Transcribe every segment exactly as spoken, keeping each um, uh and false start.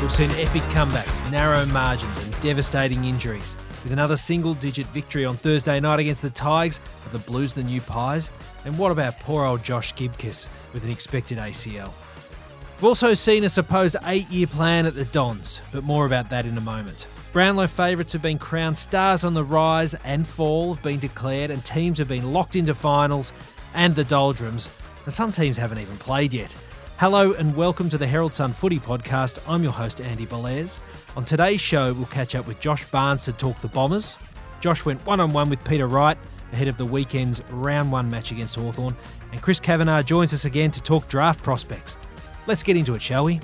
We've seen epic comebacks, narrow margins and devastating injuries. With another single-digit victory on Thursday night against the Tigers, are the Blues the new Pies? And what about poor old Josh Gibkiss with an expected A C L? We've also seen a supposed eight-year plan at the Dons, but more about that in a moment. Brownlow favourites have been crowned, stars on the rise and fall have been declared, and teams have been locked into finals and the doldrums, and some teams haven't even played yet. Hello and welcome to the Herald Sun Footy Podcast. I'm your host, Andy Belair's. On today's show, we'll catch up with Josh Barnes to talk the Bombers. Josh went one-on-one with Peter Wright ahead of the weekend's round one match against Hawthorn. And Chris Kavanagh joins us again to talk draft prospects. Let's get into it, shall we?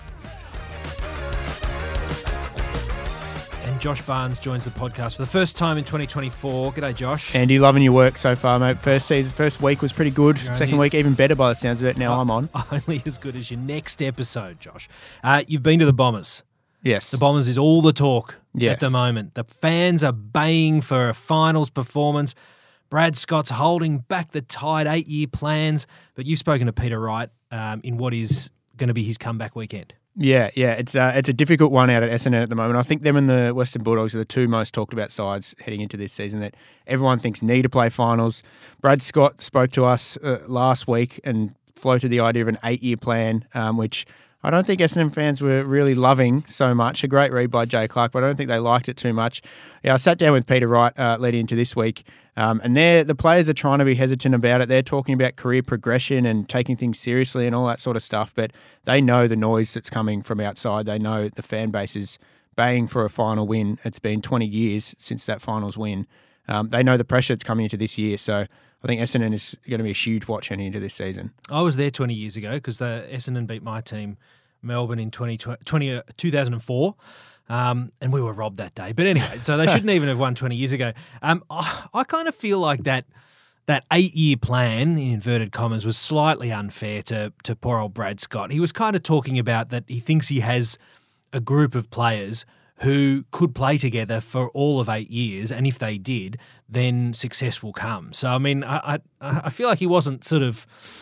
And Josh Barnes joins the podcast for the first time in twenty twenty-four. G'day, Josh. Andy, loving your work so far, mate. First season, first week was pretty good. You're Second only, week even better by the sounds of it. Now uh, I'm on. Only as good as your next episode, Josh. Uh, you've been to the Bombers. Yes. The Bombers is all the talk yes. at the moment. The fans are baying for a finals performance. Brad Scott's holding back the Tide eight-year plans. But you've spoken to Peter Wright um, in what is going to be his comeback weekend. Yeah, yeah, it's uh, it's a difficult one out at Essendon at the moment. I think them and the Western Bulldogs are the two most talked about sides heading into this season that everyone thinks need to play finals. Brad Scott spoke to us uh, last week and floated the idea of an eight-year plan, um, which I don't think Essendon fans were really loving so much. A great read by Jay Clark, but I don't think they liked it too much. Yeah, I sat down with Peter Wright uh, leading into this week, um, and they're, the players are trying to be hesitant about it. They're talking about career progression and taking things seriously and all that sort of stuff, but they know the noise that's coming from outside. They know the fan base is baying for a final win. It's been twenty years since that finals win. Um, they know the pressure that's coming into this year, so I think Essendon is going to be a huge watch heading into this season. I was there twenty years ago because the Essendon beat my team, Melbourne, in twenty, twenty, two thousand four, um, and we were robbed that day. But anyway, so they shouldn't even have won twenty years ago. Um, I, I kind of feel like that that eight-year plan, in inverted commas, was slightly unfair to, to poor old Brad Scott. He was kind of talking about that he thinks he has a group of players who could play together for all of eight years, and if they did, then success will come. So, I mean, I I, I feel like he wasn't sort of,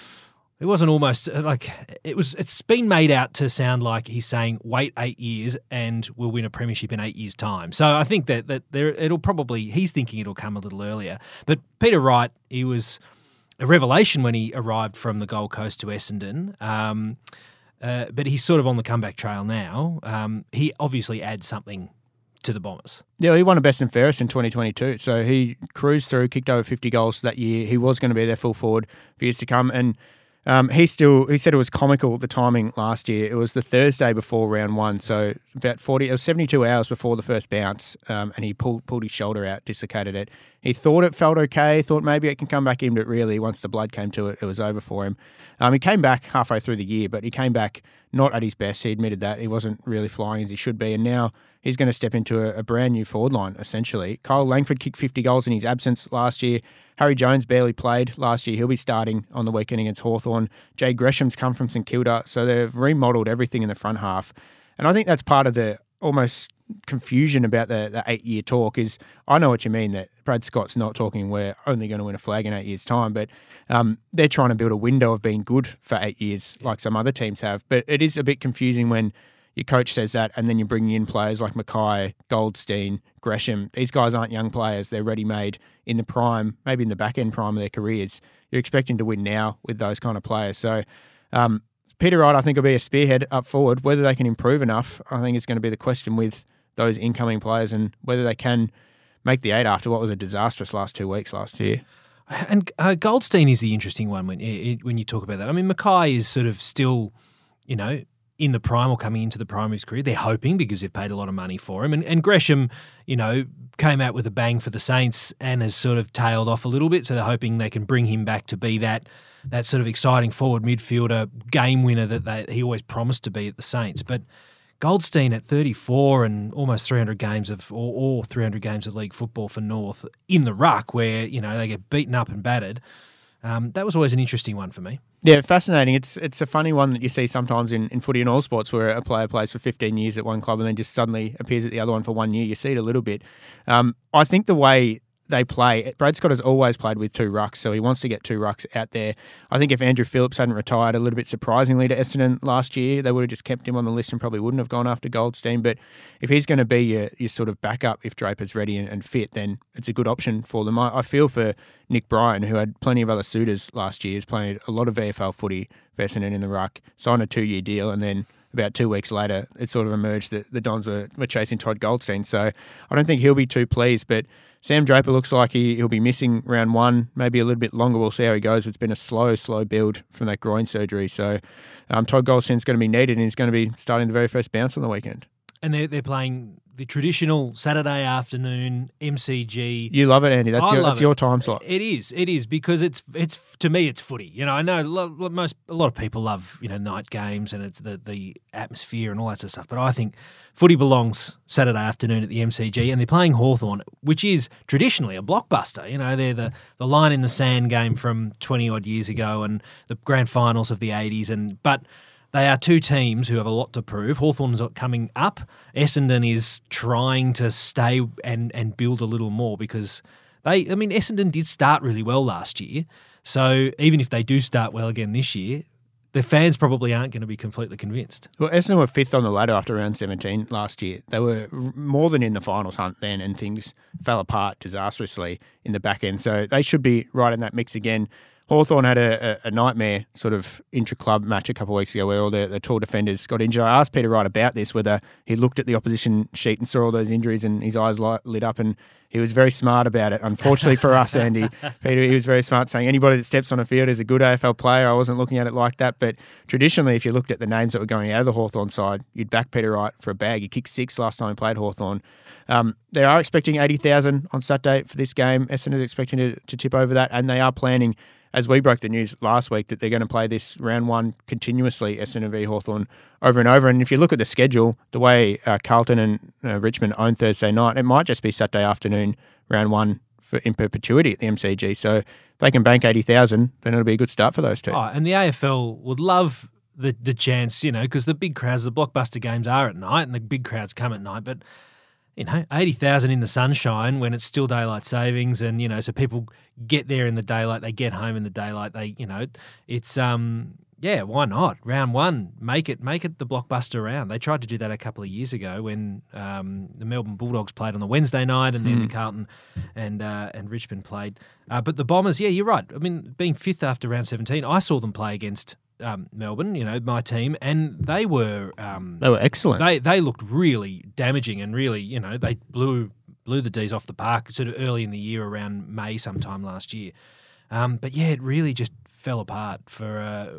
it wasn't almost like, it was, it's been made out to sound like he's saying, wait eight years and we'll win a premiership in eight years' time. So I think that, that there it'll probably, he's thinking it'll come a little earlier. But Peter Wright, he was a revelation when he arrived from the Gold Coast to Essendon. Um, Uh, but he's sort of on the comeback trail now. Um, he obviously adds something to the Bombers. Yeah, he won a best and fairest in twenty twenty-two. So he cruised through, kicked over fifty goals that year. He was going to be their full forward for years to come. And um, he still, he said it was comical, the timing last year. It was the Thursday before round one. So about forty, it was seventy-two hours before the first bounce. Um, and he pulled, pulled his shoulder out, dislocated it. He thought it felt okay, thought maybe it can come back in, but really once the blood came to it, it was over for him. Um, he came back halfway through the year, but he came back not at his best. He admitted that. He wasn't really flying as he should be. And now he's going to step into a, a brand new forward line, essentially. Kyle Langford kicked fifty goals in his absence last year. Harry Jones barely played last year. He'll be starting on the weekend against Hawthorn. Jay Gresham's come from St Kilda, so they've remodelled everything in the front half. And I think that's part of the almost confusion about the, the eight-year talk is, I know what you mean, that Brad Scott's not talking we're only going to win a flag in eight years' time, but um, they're trying to build a window of being good for eight years like some other teams have. But it is a bit confusing when your coach says that and then you're bringing in players like Mackay, Goldstein, Gresham. These guys aren't young players. They're ready-made in the prime, maybe in the back-end prime of their careers. You're expecting to win now with those kind of players. So um, Peter Wright, I think, will be a spearhead up forward. Whether they can improve enough, I think it's going to be the question with those incoming players and whether they can make the eight after what was a disastrous last two weeks last year. And uh, Goldstein is the interesting one when when you talk about that. I mean, Mackay is sort of still, you know, in the prime or coming into the prime of his career. They're hoping because they've paid a lot of money for him. And, and Gresham, you know, came out with a bang for the Saints and has sort of tailed off a little bit. So they're hoping they can bring him back to be that that sort of exciting forward midfielder, game winner that they, he always promised to be at the Saints. But Goldstein at thirty-four and almost three hundred games of, or, or three hundred games of league football for North in the ruck where, you know, they get beaten up and battered. Um, that was always an interesting one for me. Yeah, fascinating. It's it's a funny one that you see sometimes in, in footy and all sports where a player plays for fifteen years at one club and then just suddenly appears at the other one for one year. You see it a little bit. Um, I think the way they play. Brad Scott has always played with two rucks, so he wants to get two rucks out there. I think if Andrew Phillips hadn't retired a little bit surprisingly to Essendon last year, they would have just kept him on the list and probably wouldn't have gone after Goldstein. But if he's going to be your, your sort of backup, if Draper's ready and, and fit, then it's a good option for them. I, I feel for Nick Bryan, who had plenty of other suitors last year. He's played a lot of V F L footy for Essendon in the ruck, signed a two-year deal, and then about two weeks later, it sort of emerged that the Dons were, were chasing Todd Goldstein. So I don't think he'll be too pleased, but Sam Draper looks like he, he'll be missing round one, maybe a little bit longer. We'll see how he goes. It's been a slow, slow build from that groin surgery. So um, Todd Goldstein's going to be needed, and he's going to be starting the very first bounce on the weekend. And they're, they're playing the traditional Saturday afternoon M C G. You love it, Andy. That's, I your, love that's it. your time slot. It is. It is because it's it's to me it's footy. You know, I know lo- lo- most a lot of people love you know night games and it's the the atmosphere and all that sort of stuff. But I think footy belongs Saturday afternoon at the M C G, and they're playing Hawthorn, which is traditionally a blockbuster. You know, they're the the line in the sand game from twenty odd years ago and the grand finals of the eighties, and but. They are two teams who have a lot to prove. Hawthorn's coming up. Essendon is trying to stay and, and build a little more because they, I mean, Essendon did start really well last year. So even if they do start well again this year, the fans probably aren't going to be completely convinced. Well, Essendon were fifth on the ladder after round seventeen last year. They were more than in the finals hunt then, and things fell apart disastrously in the back end. So they should be right in that mix again. Hawthorn had a, a, a nightmare sort of intra-club match a couple of weeks ago where all the, the tall defenders got injured. I asked Peter Wright about this, whether he looked at the opposition sheet and saw all those injuries and his eyes light, lit up, and he was very smart about it. Unfortunately for us, Andy, Peter, he was very smart, saying anybody that steps on a field is a good A F L player. I wasn't looking at it like that, but traditionally, if you looked at the names that were going out of the Hawthorn side, you'd back Peter Wright for a bag. He kicked six last time he played Hawthorn. Um, they are expecting eighty thousand on Saturday for this game. Essendon is expecting to, to tip over that, and they are planning, as we broke the news last week, that they're going to play this round one continuously, Essendon v Hawthorn, over and over. And if you look at the schedule, the way uh, Carlton and uh, Richmond own Thursday night, it might just be Saturday afternoon, round one for in perpetuity at the M C G. So if they can bank eighty thousand, then it'll be a good start for those two. Oh, and the A F L would love the, the chance, you know, because the big crowds, the blockbuster games are at night and the big crowds come at night, but you know, eighty thousand in the sunshine when it's still daylight savings and, you know, so people get there in the daylight, they get home in the daylight, they, you know, it's, um, yeah, why not? Round one, make it make it the blockbuster round. They tried to do that a couple of years ago when um, the Melbourne Bulldogs played on the Wednesday night and then the Carlton and uh, and Richmond played. Uh, but the Bombers, yeah, you're right. I mean, being fifth after round seventeen, I saw them play against Um, Melbourne, you know, my team, and they were um, they were excellent. They they looked really damaging and really, you know, they blew blew the D's off the park sort of early in the year around May sometime last year. Um, but yeah, it really just fell apart for uh,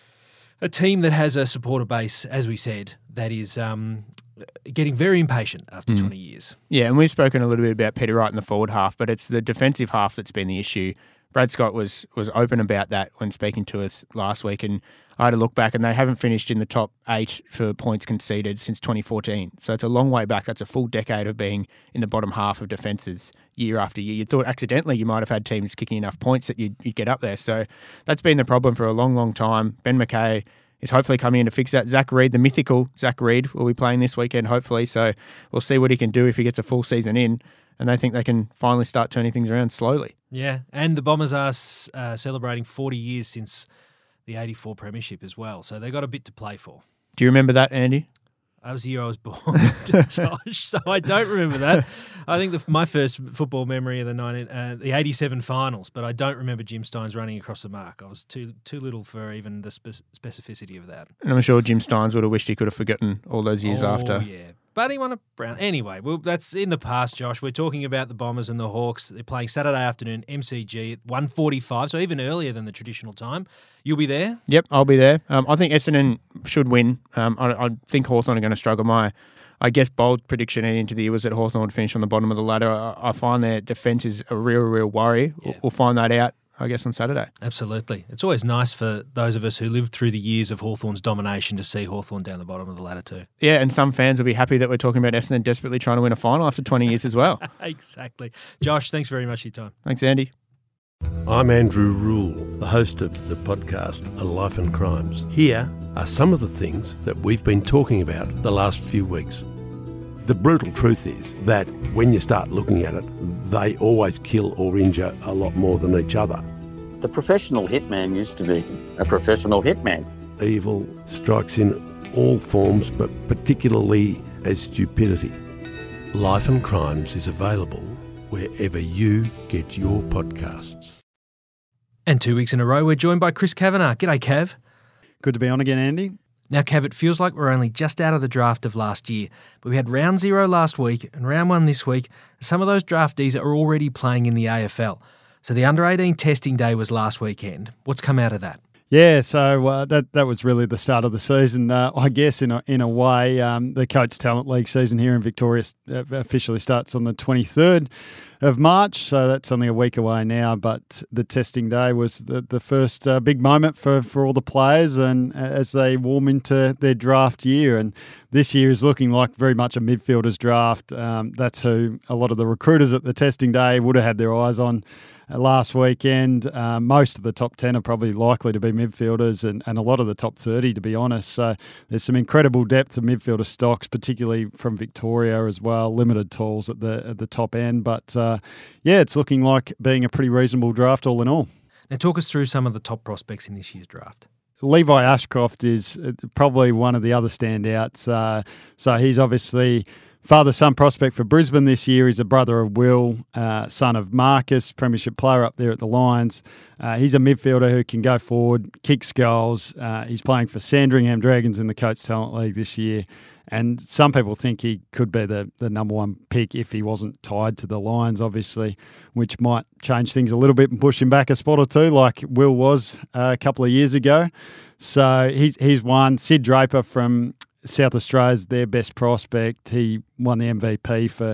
a team that has a supporter base, as we said, that is um, getting very impatient after mm. twenty years. Yeah, and we've spoken a little bit about Peter Wright in the forward half, but it's the defensive half that's been the issue. Brad Scott was was open about that when speaking to us last week, and I had a look back, and they haven't finished in the top eight for points conceded since twenty fourteen. So it's a long way back. That's a full decade of being in the bottom half of defences year after year. You thought accidentally you might have had teams kicking enough points that you'd, you'd get up there. So that's been the problem for a long, long time. Ben McKay is hopefully coming in to fix that. Zach Reid, the mythical Zach Reid, will be playing this weekend, hopefully. So we'll see what he can do if he gets a full season in. And they think they can finally start turning things around slowly. Yeah, and the Bombers are uh, celebrating forty years since the eighty-four premiership as well. So they've got a bit to play for. Do you remember that, Andy? That was the year I was born, Josh, so I don't remember that. I think the, my first football memory of the nineteen, uh, the eighty-seven finals, but I don't remember Jim Steins running across the mark. I was too too little for even the spe- specificity of that. And I'm sure Jim Steins would have wished he could have forgotten all those years oh, after. yeah. But he won a brown. Anyway, well, that's in the past, Josh. We're talking about the Bombers and the Hawks. They're playing Saturday afternoon, M C G at one forty-five, so even earlier than the traditional time. You'll be there? Yep, I'll be there. Um, I think Essendon should win. Um, I, I think Hawthorn are going to struggle. My, I guess, bold prediction heading into the year was that Hawthorn would finish on the bottom of the ladder. I, I find their defence is a real, real worry. Yeah. We'll, we'll find that out, I guess, on Saturday. Absolutely. It's always nice for those of us who lived through the years of Hawthorn's domination to see Hawthorn down the bottom of the ladder too. Yeah, and some fans will be happy that we're talking about Essendon desperately trying to win a final after twenty years as well. Exactly. Josh, thanks very much for your time. Thanks, Andy. I'm Andrew Rule, the host of the podcast A Life and Crimes. Here are some of the things that we've been talking about the last few weeks. The brutal truth is that when you start looking at it, they always kill or injure a lot more than each other. The professional hitman used to be a professional hitman. Evil strikes in all forms, but particularly as stupidity. Life and Crimes is available wherever you get your podcasts. And two weeks in a row, we're joined by Chris Kavanagh. G'day, Cav. Good to be on again, Andy. Now, Cav, it feels like we're only just out of the draft of last year, but we had round zero last week and round one this week. Some of those draftees are already playing in the A F L. So the under eighteen testing day was last weekend. What's come out of that? Yeah, so uh, that that was really the start of the season. Uh, I guess in a, in a way, um, the Coates Talent League season here in Victoria officially starts on the twenty-third of March, so that's only a week away now. But the testing day was the, the first uh, big moment for, for all the players, and as they warm into their draft year. And this year is looking like very much a midfielders draft. Um, that's who a lot of the recruiters at the testing day would have had their eyes on last weekend. Uh, most of the top ten are probably likely to be midfielders, and, and a lot of the top thirty, to be honest. So there's some incredible depth of midfielder stocks, particularly from Victoria as well. Limited tools at the at the top end. But uh, yeah, it's looking like being a pretty reasonable draft all in all. Now talk us through some of the top prospects in this year's draft. Levi Ashcroft is probably one of the other standouts. Uh, so he's obviously father-son prospect for Brisbane this year. He's a brother of Will, uh, son of Marcus, premiership player up there at the Lions. Uh, he's a midfielder who can go forward, kicks goals. Uh, he's playing for Sandringham Dragons in the Coates Talent League this year. And some people think he could be the, the number one pick if he wasn't tied to the Lions, obviously, which might change things a little bit and push him back a spot or two like Will was uh, a couple of years ago. So he's, he's one. Sid Draper from South Australia's their best prospect. He won the M V P for...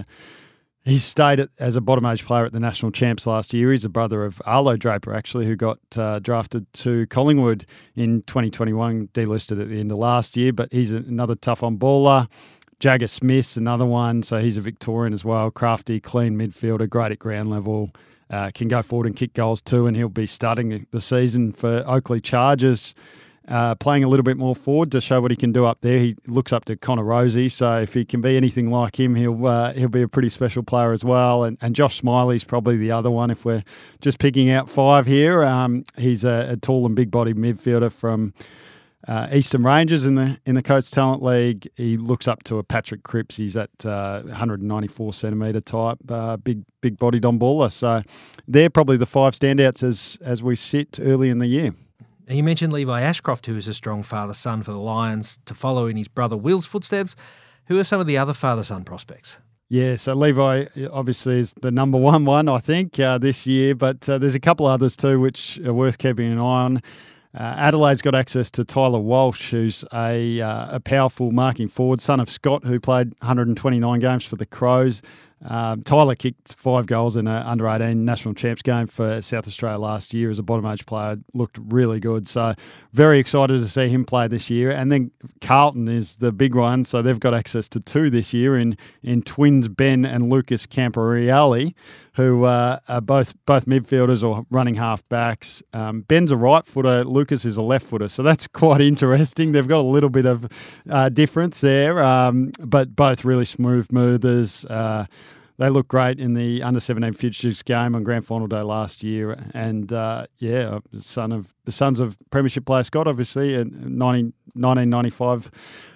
He stayed at, as a bottom age player at the national champs last year. He's a brother of Arlo Draper, actually, who got uh, drafted to Collingwood in twenty twenty-one, delisted at the end of last year. But he's another tough-on baller. Jagger Smith's another one, so he's a Victorian as well. Crafty, clean midfielder, great at ground level. Uh, can go forward and kick goals too, and he'll be starting the season for Oakleigh Chargers. Uh, playing a little bit more forward to show what he can do up there. He looks up to Connor Rosie, so if he can be anything like him, he'll uh, he'll be a pretty special player as well. And, and Josh Smiley's probably the other one if we're just picking out five here. Um, he's a, a tall and big-bodied midfielder from uh, Eastern Rangers in the in the Coates Talent League. He looks up to a Patrick Cripps. He's at uh, one ninety-four centimetre type, uh, big big-bodied on baller. So they're probably the five standouts as as we sit early in the year. Now, you mentioned Levi Ashcroft, who is a strong father-son for the Lions, to follow in his brother Will's footsteps. Who are some of the other father-son prospects? Yeah, so Levi obviously is the number one one, I think, uh, this year, but uh, there's a couple others too which are worth keeping an eye on. Uh, Adelaide's got access to Tyler Walsh, who's a, uh, a powerful marking forward, son of Scott, who played one twenty-nine games for the Crows. Um, Tyler kicked five goals in an under eighteen national champs game for South Australia last year as a bottom age player. Looked really good. So very excited to see him play this year. And then Carlton is the big one. So they've got access to two this year in, in twins Ben and Lucas Camporeale, who uh, are both both midfielders or running half backs. Um, Ben's a right footer, Lucas is a left footer, so that's quite interesting. They've got a little bit of uh, difference there, um, but both really smooth movers. Uh, they look great in the under seventeen Futures game on grand final day last year, and uh, yeah, the son of the sons of premiership player Scott, obviously, and nineteen ninety-five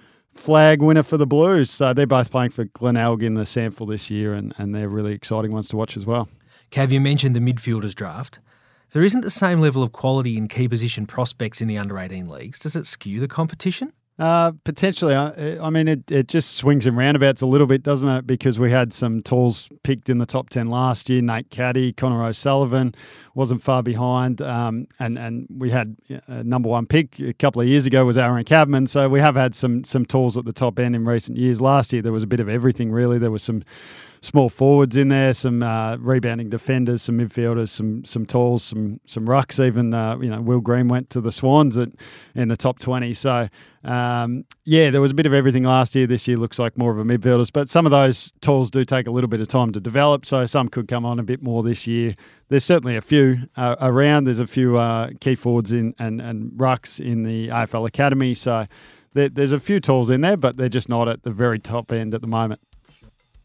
flag winner for the Blues. So they're both playing for Glenelg in the Sample this year, and, and they're really exciting ones to watch as well. Cav, you mentioned the midfielders draft. If there isn't the same level of quality in key position prospects in the under eighteen leagues, does it skew the competition? Uh, potentially. I, I mean, it, it just swings and roundabouts a little bit, doesn't it? Because we had some tools picked in the top ten last year. Nate Caddy, Connor O'Sullivan wasn't far behind. Um, and, and we had a number one pick a couple of years ago was Aaron Cabman. So we have had some some tools at the top end in recent years. Last year, there was a bit of everything, really. There was some small forwards in there, some uh, rebounding defenders, some midfielders, some some tools, some some rucks. Even uh, you know, Will Green went to the Swans at, in the top twenty. So um, yeah, there was a bit of everything last year. This year looks like more of a midfielders, but some of those tools do take a little bit of time to develop. So some could come on a bit more this year. There's certainly a few uh, around. There's a few uh, key forwards in and and rucks in the A F L Academy. So there, there's a few tools in there, but they're just not at the very top end at the moment.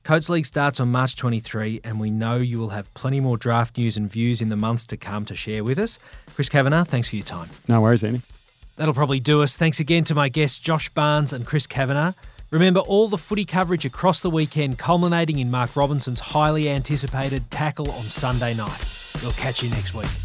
Coates League starts on March twenty-third, and we know you will have plenty more draft news and views in the months to come to share with us. Chris Kavanagh, thanks for your time. No worries, Andy. That'll probably do us. Thanks again to my guests, Josh Barnes and Chris Kavanagh. Remember all the footy coverage across the weekend, culminating in Mark Robinson's highly anticipated tackle on Sunday night. We'll catch you next week.